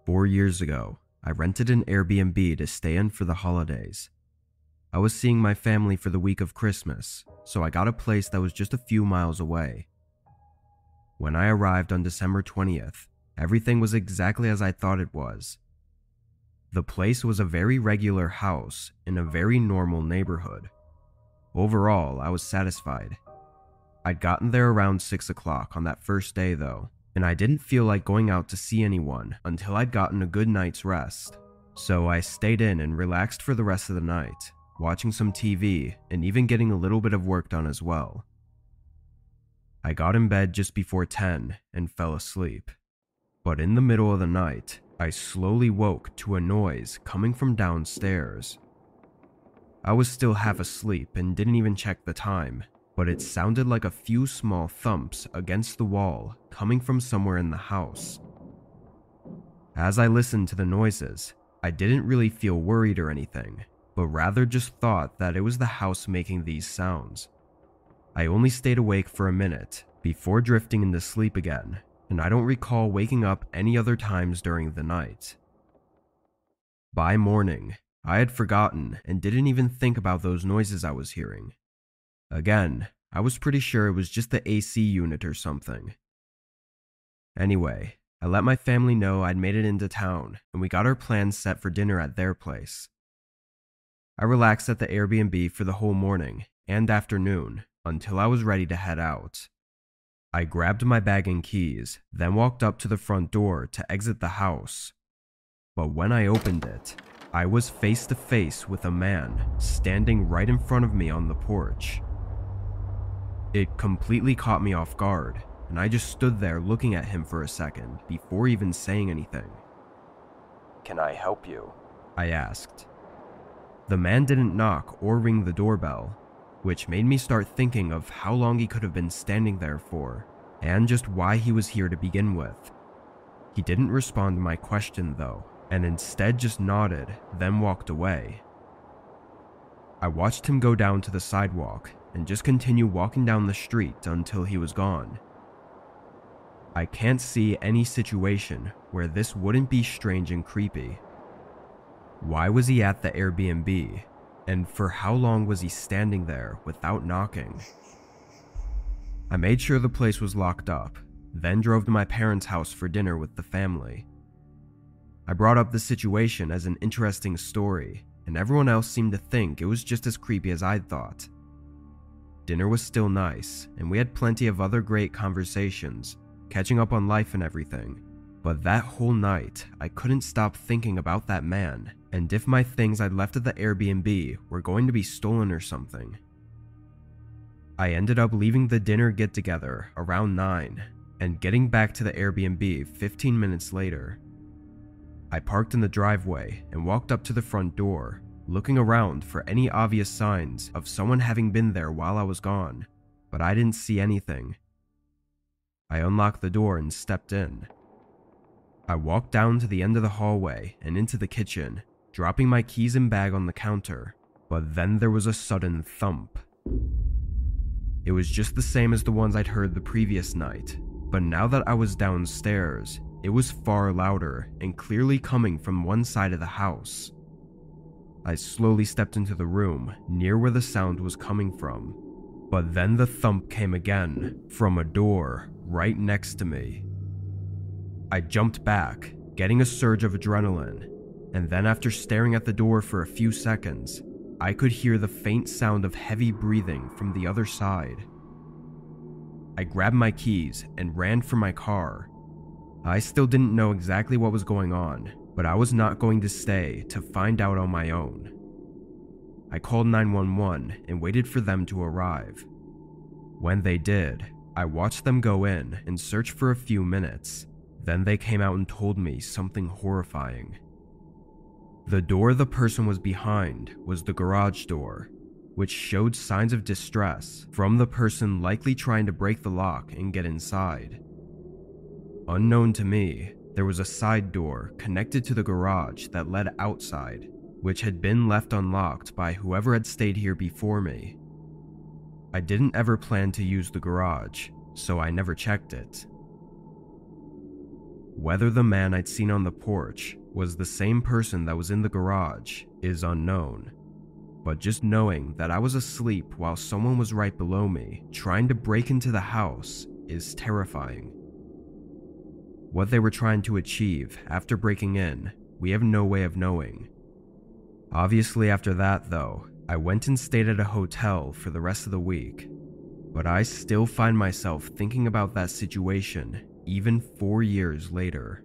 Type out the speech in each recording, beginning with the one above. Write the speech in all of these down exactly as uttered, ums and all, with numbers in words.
Four years ago, I rented an Airbnb to stay in for the holidays. I was seeing my family for the week of Christmas, so I got a place that was just a few miles away. When I arrived on December twentieth, everything was exactly as I thought it was. The place was a very regular house in a very normal neighborhood. Overall, I was satisfied. I'd gotten there around six o'clock on that first day though, and I didn't feel like going out to see anyone until I'd gotten a good night's rest. So I stayed in and relaxed for the rest of the night, watching some T V and even getting a little bit of work done as well. I got in bed just before ten and fell asleep. But in the middle of the night, I slowly woke to a noise coming from downstairs. I was still half asleep and didn't even check the time, but it sounded like a few small thumps against the wall coming from somewhere in the house. As I listened to the noises, I didn't really feel worried or anything, but rather just thought that it was the house making these sounds. I only stayed awake for a minute before drifting into sleep again, and I don't recall waking up any other times during the night. By morning, I had forgotten and didn't even think about those noises I was hearing. Again, I was pretty sure it was just the A C unit or something. Anyway, I let my family know I'd made it into town and we got our plans set for dinner at their place. I relaxed at the Airbnb for the whole morning and afternoon until I was ready to head out. I grabbed my bag and keys, then walked up to the front door to exit the house. But when I opened it, I was face to face with a man standing right in front of me on the porch. It completely caught me off guard, and I just stood there looking at him for a second before even saying anything. "Can I help you?" I asked. The man didn't knock or ring the doorbell, which made me start thinking of how long he could have been standing there for, and just why he was here to begin with. He didn't respond to my question though, and instead just nodded, then walked away. I watched him go down to the sidewalk and just continue walking down the street until he was gone. I can't see any situation where this wouldn't be strange and creepy. Why was he at the Airbnb? And for how long was he standing there without knocking? I made sure the place was locked up, then drove to my parents' house for dinner with the family. I brought up the situation as an interesting story, and everyone else seemed to think it was just as creepy as I'd thought. Dinner was still nice, and we had plenty of other great conversations, catching up on life and everything. But that whole night, I couldn't stop thinking about that man, and if my things I'd left at the Airbnb were going to be stolen or something. I ended up leaving the dinner get-together around nine, and getting back to the Airbnb fifteen minutes later. I parked in the driveway and walked up to the front door, looking around for any obvious signs of someone having been there while I was gone, but I didn't see anything. I unlocked the door and stepped in. I walked down to the end of the hallway and into the kitchen, dropping my keys and bag on the counter, but then there was a sudden thump. It was just the same as the ones I'd heard the previous night, but now that I was downstairs, it was far louder and clearly coming from one side of the house. I slowly stepped into the room near where the sound was coming from, but then the thump came again from a door right next to me. I jumped back, getting a surge of adrenaline, and then after staring at the door for a few seconds, I could hear the faint sound of heavy breathing from the other side. I grabbed my keys and ran for my car. I still didn't know exactly what was going on, but I was not going to stay to find out on my own. I called nine one one and waited for them to arrive. When they did, I watched them go in and search for a few minutes. Then they came out and told me something horrifying. The door the person was behind was the garage door, which showed signs of distress from the person likely trying to break the lock and get inside. Unknown to me, there was a side door connected to the garage that led outside, which had been left unlocked by whoever had stayed here before me. I didn't ever plan to use the garage, so I never checked it. Whether the man I'd seen on the porch was the same person that was in the garage is unknown, but just knowing that I was asleep while someone was right below me trying to break into the house is terrifying. What they were trying to achieve after breaking in, we have no way of knowing. Obviously after that though, I went and stayed at a hotel for the rest of the week, but I still find myself thinking about that situation even four years later.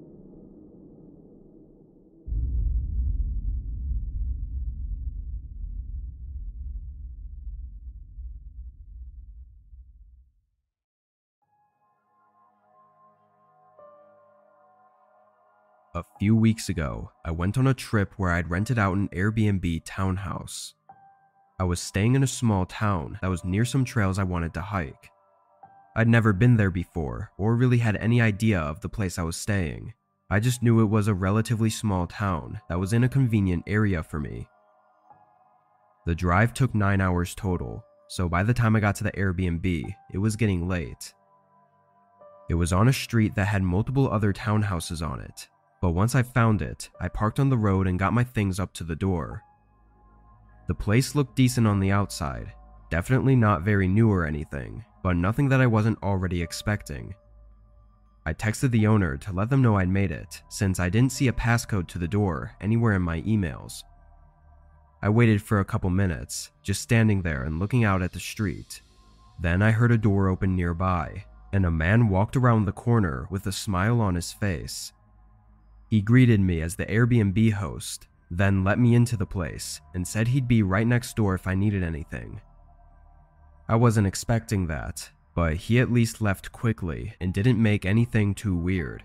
A few weeks ago, I went on a trip where I'd rented out an Airbnb townhouse. I was staying in a small town that was near some trails I wanted to hike. I'd never been there before or really had any idea of the place I was staying. I just knew it was a relatively small town that was in a convenient area for me. The drive took nine hours total, so by the time I got to the Airbnb, it was getting late. It was on a street that had multiple other townhouses on it, but once I found it, I parked on the road and got my things up to the door. The place looked decent on the outside, definitely not very new or anything, but nothing that I wasn't already expecting. I texted the owner to let them know I'd made it, since I didn't see a passcode to the door anywhere in my emails. I waited for a couple minutes, just standing there and looking out at the street. Then I heard a door open nearby, and a man walked around the corner with a smile on his face. He greeted me as the Airbnb host, then let me into the place and said he'd be right next door if I needed anything. I wasn't expecting that, but he at least left quickly and didn't make anything too weird.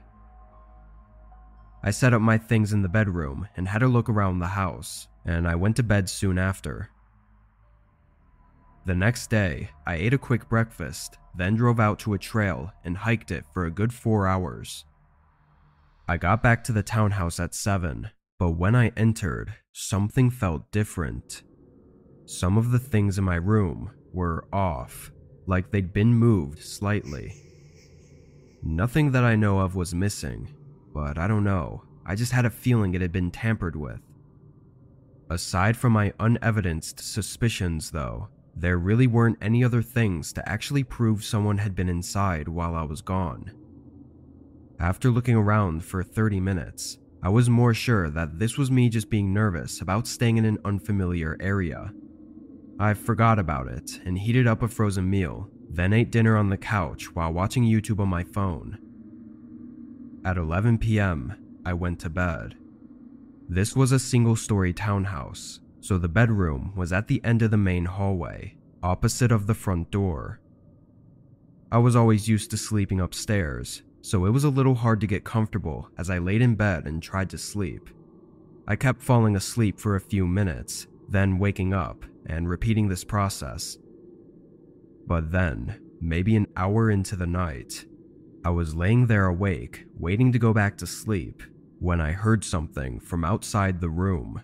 I set up my things in the bedroom and had a look around the house, and I went to bed soon after. The next day, I ate a quick breakfast, then drove out to a trail and hiked it for a good four hours. I got back to the townhouse at seven, but when I entered, something felt different. Some of the things in my room were off, like they'd been moved slightly. Nothing that I know of was missing, but I don't know, I just had a feeling it had been tampered with. Aside from my unevidenced suspicions though, there really weren't any other things to actually prove someone had been inside while I was gone. After looking around for thirty minutes, I was more sure that this was me just being nervous about staying in an unfamiliar area. I forgot about it and heated up a frozen meal, then ate dinner on the couch while watching YouTube on my phone. At eleven p m, I went to bed. This was a single-story townhouse, so the bedroom was at the end of the main hallway, opposite of the front door. I was always used to sleeping upstairs, so it was a little hard to get comfortable as I laid in bed and tried to sleep. I kept falling asleep for a few minutes, then waking up and repeating this process. But then, maybe an hour into the night, I was laying there awake, waiting to go back to sleep, when I heard something from outside the room.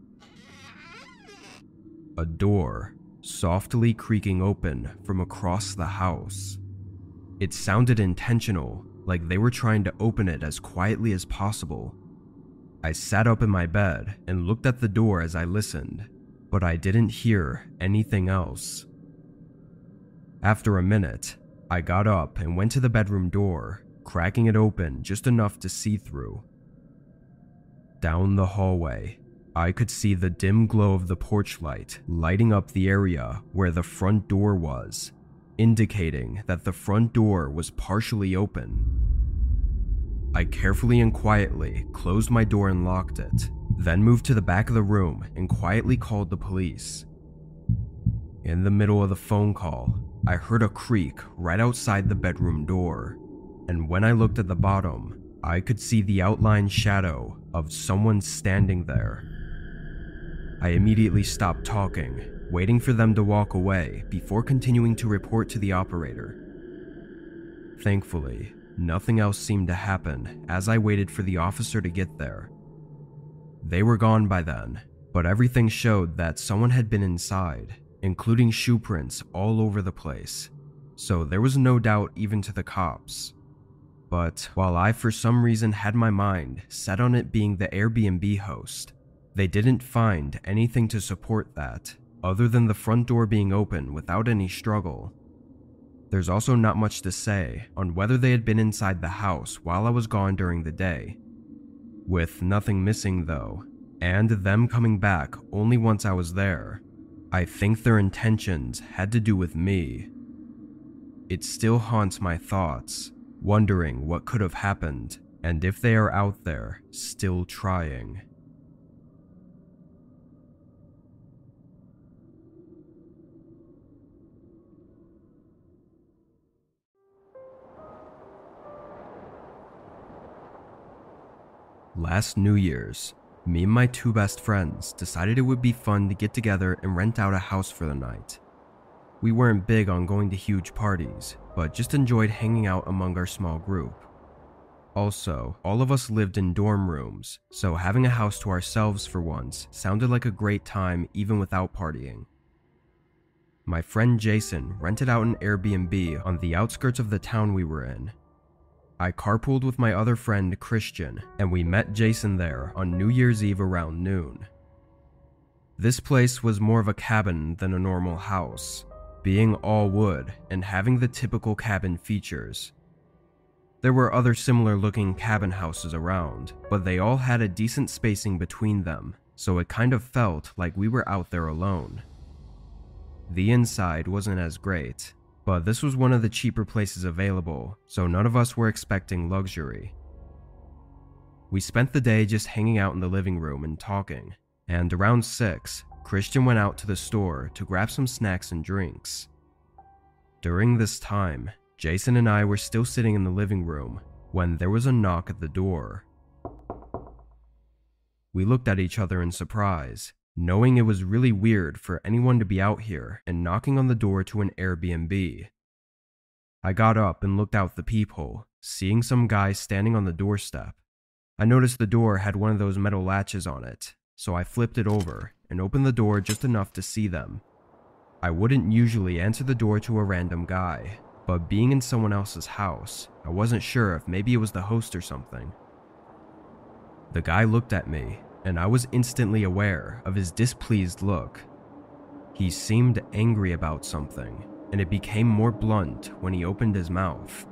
A door softly creaking open from across the house. It sounded intentional, like they were trying to open it as quietly as possible. I sat up in my bed and looked at the door as I listened, but I didn't hear anything else. After a minute, I got up and went to the bedroom door, cracking it open just enough to see through. Down the hallway, I could see the dim glow of the porch light lighting up the area where the front door was, indicating that the front door was partially open. I carefully and quietly closed my door and locked it, then moved to the back of the room and quietly called the police. In the middle of the phone call, I heard a creak right outside the bedroom door, and when I looked at the bottom, I could see the outlined shadow of someone standing there. I immediately stopped talking, waiting for them to walk away before continuing to report to the operator. Thankfully, nothing else seemed to happen as I waited for the officer to get there. They were gone by then, but everything showed that someone had been inside, including shoe prints all over the place, so there was no doubt even to the cops. but while I for some reason had my mind set on it being the Airbnb host, they didn't find anything to support that, other than the front door being open without any struggle. There's also not much to say on whether they had been inside the house while I was gone during the day. With nothing missing though, and them coming back only once I was there, I think their intentions had to do with me. It still haunts my thoughts, wondering what could have happened and if they are out there still trying. Last New Year's, me and my two best friends decided it would be fun to get together and rent out a house for the night. We weren't big on going to huge parties, but just enjoyed hanging out among our small group. Also, all of us lived in dorm rooms, so having a house to ourselves for once sounded like a great time even without partying. My friend Jason rented out an Airbnb on the outskirts of the town we were in. I carpooled with my other friend Christian, and we met Jason there on New Year's Eve around noon. This place was more of a cabin than a normal house, being all wood and having the typical cabin features. There were other similar looking cabin houses around, but they all had a decent spacing between them, so it kind of felt like we were out there alone. The inside wasn't as great, but this was one of the cheaper places available, so none of us were expecting luxury. We spent the day just hanging out in the living room and talking, and around six, Christian went out to the store to grab some snacks and drinks. During this time, Jason and I were still sitting in the living room when there was a knock at the door. We looked at each other in surprise, knowing it was really weird for anyone to be out here and knocking on the door to an Airbnb. I got up and looked out the peephole, seeing some guy standing on the doorstep. I noticed the door had one of those metal latches on it, so I flipped it over and opened the door just enough to see them. I wouldn't usually answer the door to a random guy, but being in someone else's house, I wasn't sure if maybe it was the host or something. The guy looked at me, and I was instantly aware of his displeased look. He seemed angry about something, and it became more blunt when he opened his mouth.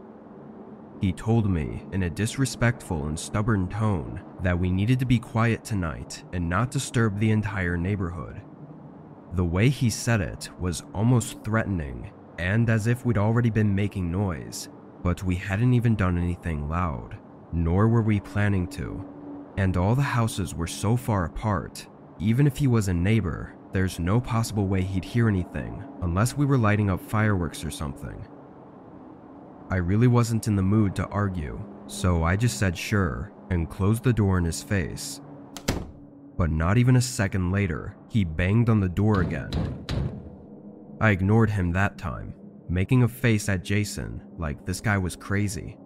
He told me in a disrespectful and stubborn tone that we needed to be quiet tonight and not disturb the entire neighborhood. The way he said it was almost threatening, and as if we'd already been making noise, but we hadn't even done anything loud, nor were we planning to. And all the houses were so far apart, even if he was a neighbor, there's no possible way he'd hear anything unless we were lighting up fireworks or something. I really wasn't in the mood to argue, so I just said sure and closed the door in his face. But not even a second later, he banged on the door again. I ignored him that time, making a face at Jason like this guy was crazy.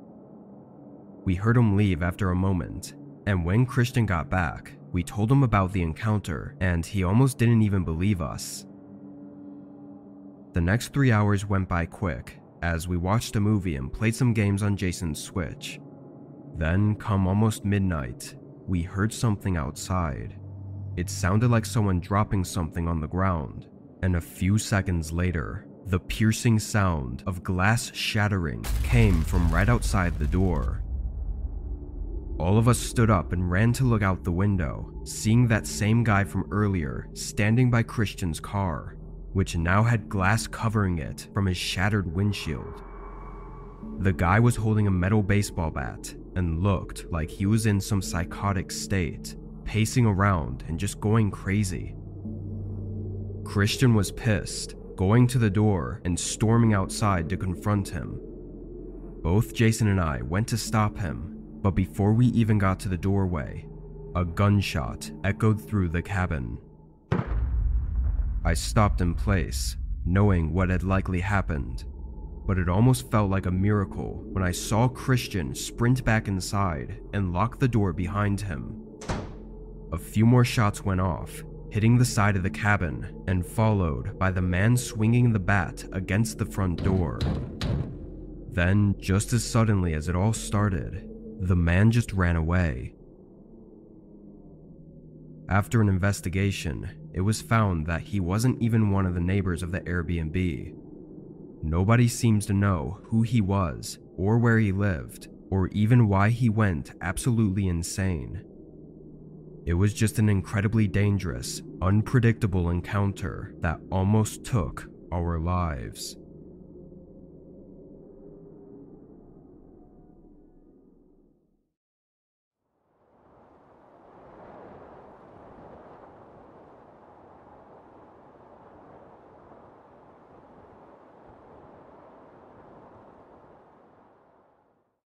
We heard him leave after a moment, and when Christian got back, we told him about the encounter, and he almost didn't even believe us. The next three hours went by quick, as we watched a movie and played some games on Jason's Switch. Then, come almost midnight, we heard something outside. It sounded like someone dropping something on the ground, and a few seconds later, the piercing sound of glass shattering came from right outside the door. All of us stood up and ran to look out the window, seeing that same guy from earlier standing by Christian's car, which now had glass covering it from his shattered windshield. The guy was holding a metal baseball bat and looked like he was in some psychotic state, pacing around and just going crazy. Christian was pissed, going to the door and storming outside to confront him. Both Jason and I went to stop him, but before we even got to the doorway, a gunshot echoed through the cabin. I stopped in place, knowing what had likely happened, but it almost felt like a miracle when I saw Christian sprint back inside and lock the door behind him. A few more shots went off, hitting the side of the cabin and followed by the man swinging the bat against the front door. Then, just as suddenly as it all started, the man just ran away. After an investigation, it was found that he wasn't even one of the neighbors of the Airbnb. Nobody seems to know who he was, or where he lived, or even why he went absolutely insane. It was just an incredibly dangerous, unpredictable encounter that almost took our lives.